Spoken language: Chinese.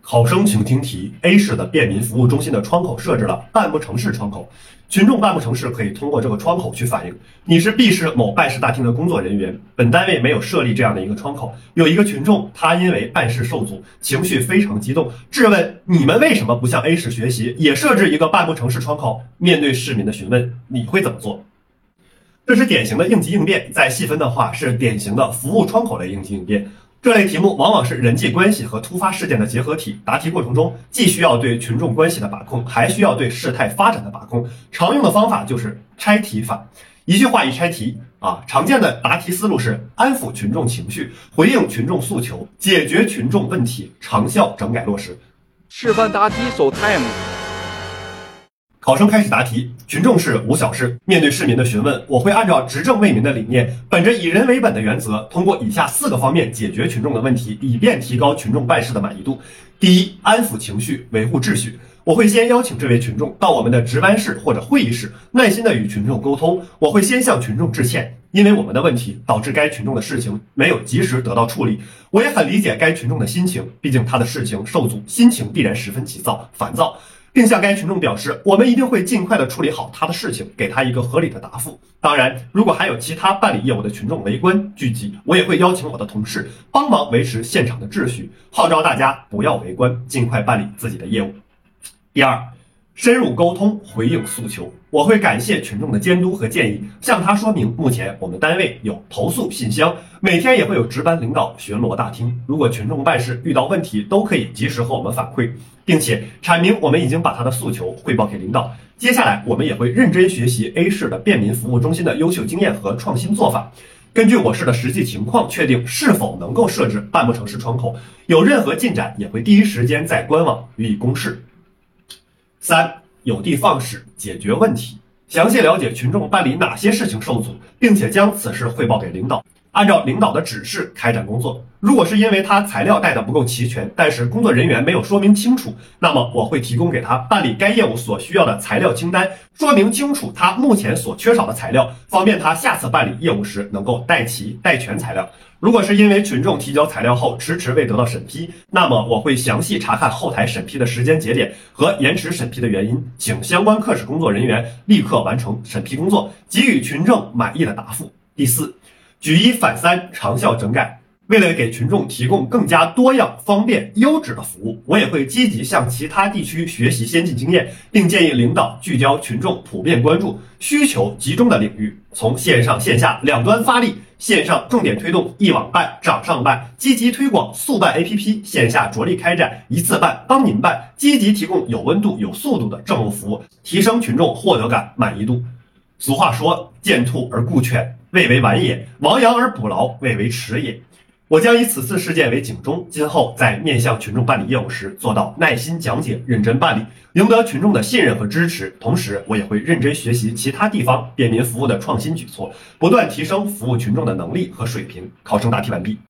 考生请听题 ：A 市的便民服务中心的窗口设置了办不成式窗口，群众办不成事可以通过这个窗口去反映。你是 B 市某办事大厅的工作人员，本单位没有设立这样的一个窗口，有一个群众他因为办事受阻，情绪非常激动，质问你们为什么不向 A 市学习，也设置一个办不成事窗口？面对市民的询问，你会怎么做？这是典型的应急应变，再细分的话是典型的服务窗口类应急应变。这类题目往往是人际关系和突发事件的结合体，答题过程中既需要对群众关系的把控，还需要对事态发展的把控。常用的方法就是拆题法，一句话一拆题常见的答题思路是安抚群众情绪，回应群众诉求，解决群众问题，长效整改落实。 示范答题手 time。 考生开始答题，群众是吴小士。面对市民的询问，我会按照执政为民的理念，本着以人为本的原则，通过以下4个方面解决群众的问题，以便提高群众办事的满意度。第一，安抚情绪，维护秩序。我会先邀请这位群众到我们的值班室或者会议室，耐心地与群众沟通。我会先向群众致歉，因为我们的问题导致该群众的事情没有及时得到处理。我也很理解该群众的心情，毕竟他的事情受阻，心情必然十分急躁、烦躁。并向该群众表示，我们一定会尽快地处理好他的事情，给他一个合理的答复。当然，如果还有其他办理业务的群众围观聚集，我也会邀请我的同事帮忙维持现场的秩序，号召大家不要围观，尽快办理自己的业务。第二，深入沟通，回应诉求。我会感谢群众的监督和建议，向他说明目前我们单位有投诉信箱，每天也会有值班领导巡逻大厅，如果群众办事遇到问题，都可以及时和我们反馈，并且阐明我们已经把他的诉求汇报给领导。接下来我们也会认真学习 A 市的便民服务中心的优秀经验和创新做法，根据我市的实际情况确定是否能够设置办不成事窗口，有任何进展也会第一时间在官网予以公示。3. 有的放矢，解决问题。详细了解群众办理哪些事情受阻，并且将此事汇报给领导，按照领导的指示开展工作。如果是因为他材料带的不够齐全，但是工作人员没有说明清楚，那么我会提供给他办理该业务所需要的材料清单，说明清楚他目前所缺少的材料，方便他下次办理业务时能够带齐带全材料。如果是因为群众提交材料后迟迟未得到审批，那么我会详细查看后台审批的时间节点和延迟审批的原因，请相关科室工作人员立刻完成审批工作，给予群众满意的答复。第4，举一反三，长效整改。为了给群众提供更加多样、方便、优质的服务，我也会积极向其他地区学习先进经验，并建议领导聚焦群众普遍关注、需求集中的领域，从线上线下两端发力。线上重点推动一网办、掌上办，积极推广速办 APP， 线下着力开展一次办、帮您办，积极提供有温度、有速度的政务服务，提升群众获得感、满意度。俗话说，见兔而顾犬，未为晚也；亡羊而补牢，未为迟也。我将以此次事件为警钟，今后在面向群众办理业务时，做到耐心讲解、认真办理，赢得群众的信任和支持。同时，我也会认真学习其他地方便民服务的创新举措，不断提升服务群众的能力和水平。考生答题完毕。